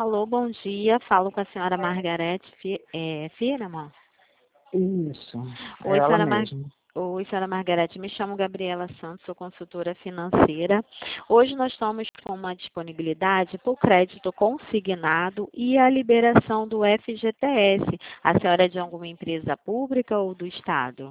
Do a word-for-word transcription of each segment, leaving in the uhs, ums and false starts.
Alô, bom dia. Falo com a senhora Margarete Fi- é, Firman. Isso, é Oi, ela senhora Mar... mesma. Oi, senhora Margarete. Me chamo Gabriela Santos, sou consultora financeira. Hoje nós estamos com uma disponibilidade por crédito consignado e a liberação do F G T S. A senhora é de alguma empresa pública ou do Estado?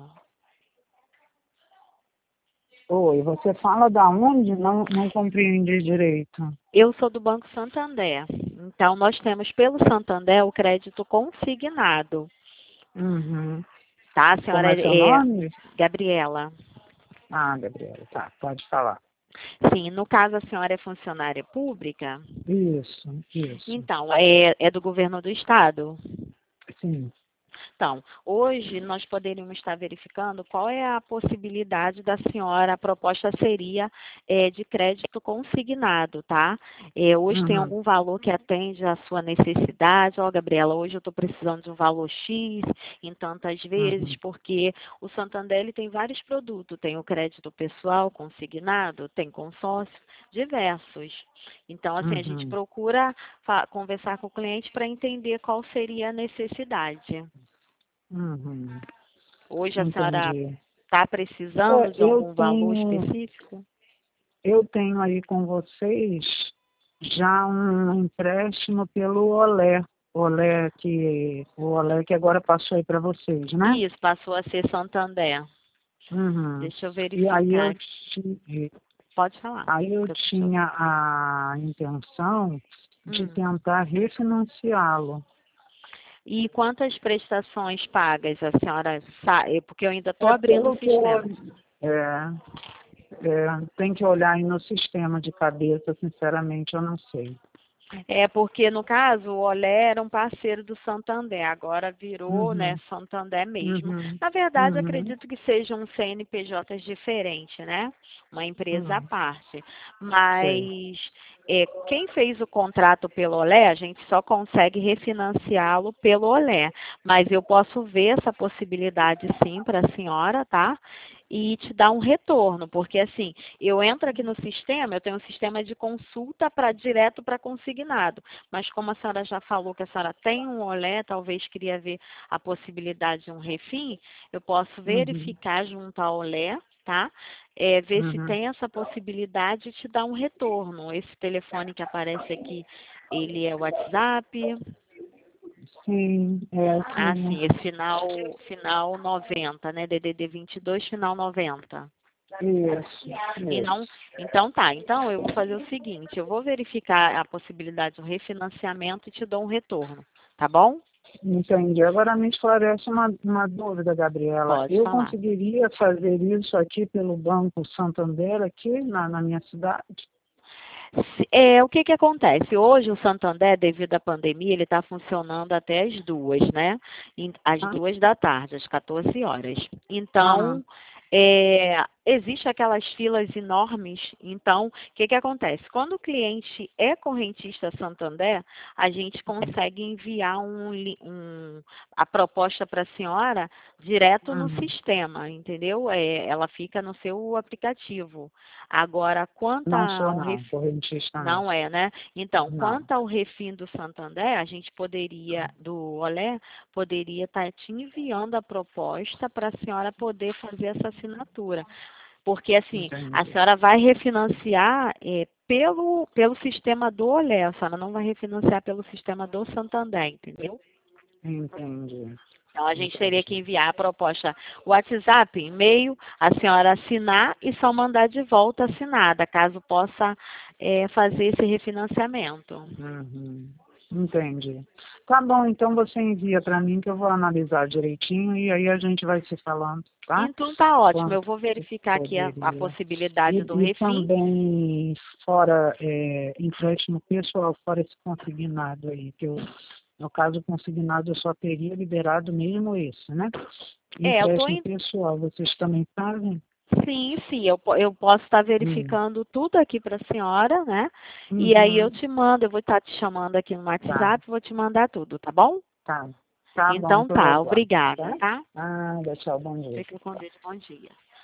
Oi, você fala da onde? Não, não compreendi direito. Eu sou do Banco Santander. Então, nós temos pelo Santander o crédito consignado. Uhum. Tá? A Como senhora é seu é é nome? Gabriela. Ah, Gabriela, tá, pode falar. Sim, no caso a senhora é funcionária pública? Isso, isso, Então, é, é do governo do estado? sim. Então, hoje nós poderíamos estar verificando qual é a possibilidade da senhora, a proposta seria é, de crédito consignado, tá? É, hoje tem Uhum, algum valor que atende à sua necessidade? Ó, Gabriela, hoje eu estou precisando de um valor X em tantas vezes, uhum, porque o Santander ele tem vários produtos, tem o crédito pessoal consignado, tem consórcio, diversos. Então, assim, a gente uhum, procura fa- conversar com o cliente para entender qual seria a necessidade. uhum. Hoje a senhora Entendi. está precisando É, de eu algum valor tenho, específico? eu tenho aí com vocês já um empréstimo pelo Olé. Olé que, o Olé que agora passou aí para vocês, né? Isso, passou a ser Santander. Uhum. Deixa eu E aí verificar eu, aqui. ti- Pode falar, aí eu que eu tô te tinha ouvindo. a intenção de Hum. tentar refinanciá-lo. E quantas prestações pagas a senhora sabe? Porque eu ainda estou É abrindo o pelo que eu, sistema. é, é, tem que olhar aí no sistema de cabeça, sinceramente, eu não sei. É porque, no caso, o Olé era um parceiro do Santander, agora virou, né, Uhum, Santander mesmo. uhum, Na verdade, uhum, acredito que seja um C N P J diferente, né? Uma empresa à uhum, parte. sei. Mas é, quem fez o contrato pelo Olé, a gente só consegue refinanciá-lo pelo Olé. Mas eu posso ver essa possibilidade sim para a senhora, tá? E te dar um retorno, porque assim, eu entro aqui no sistema, eu tenho um sistema de consulta para direto para consignado. Mas como a senhora já falou que a senhora tem um Olé, talvez queria ver a possibilidade de um refim, eu posso Uhum, verificar junto ao Olé, tá? É, ver se uhum. tem essa possibilidade de te dar um retorno. Esse telefone que aparece aqui, ele é o WhatsApp. Sim, é Ah, assim, sim, esse final, final noventa, né? D D D vinte e dois, final noventa. isso, E não, isso. então tá, então eu vou fazer o seguinte, eu vou verificar a possibilidade do refinanciamento e te dou um retorno, tá bom? Entendi. Agora me esclarece uma, uma dúvida, Gabriela. Pode Eu falar. conseguiria fazer isso aqui pelo Banco Santander, aqui na, na minha cidade? Se- É, o que que acontece? Hoje o Santander, devido à pandemia, ele está funcionando até as duas, né? Em- Às Ah, duas da tarde, às quatorze horas. aham, Então, é, existe aquelas filas enormes. Então, o que que acontece? Quando o cliente é correntista Santander, a gente consegue enviar um, li- um- a proposta para a senhora direto no uhum. sistema, entendeu? É, ela fica no seu aplicativo. Agora, quanto Não sou ao não, correntista não. não é, né? Então, Não. quanto ao refim do Santander, a gente poderia, do Olé, poderia estar te enviando a proposta para a senhora poder fazer essa assinatura. Porque, assim, a Entendi. senhora vai refinanciar é, pelo, pelo sistema do Olé, a senhora não vai refinanciar pelo sistema do Santander, entendeu? Entendi. Então, a gente teria que Entendi. enviar a proposta WhatsApp, e-mail, a senhora assinar e só mandar de volta assinada, caso possa é, fazer esse refinanciamento. Uhum. Entendi. Tá bom, então você envia para mim que eu vou analisar direitinho e aí a gente vai se falando, tá? Então, tá ótimo. Eu Quanto vou verificar aqui a, a poderia. E, possibilidade do e refim. também fora é, empréstimo pessoal, fora esse consignado aí, que eu, no caso consignado eu só teria liberado mesmo esse, né? É, eu tô Empréstimo em... pessoal, vocês também fazem? Sim, sim, eu, po- eu posso estar Hum. verificando tudo aqui para a senhora, né? E aí eu Uhum. te mando, eu vou estar te chamando aqui no Tá, WhatsApp, vou te mandar tudo, tá bom? tá. Tá bom, Então então eu tá, aguardo, obrigada, tá? tá? Ah, tchau, bom dia. Fica com Deus, bom dia.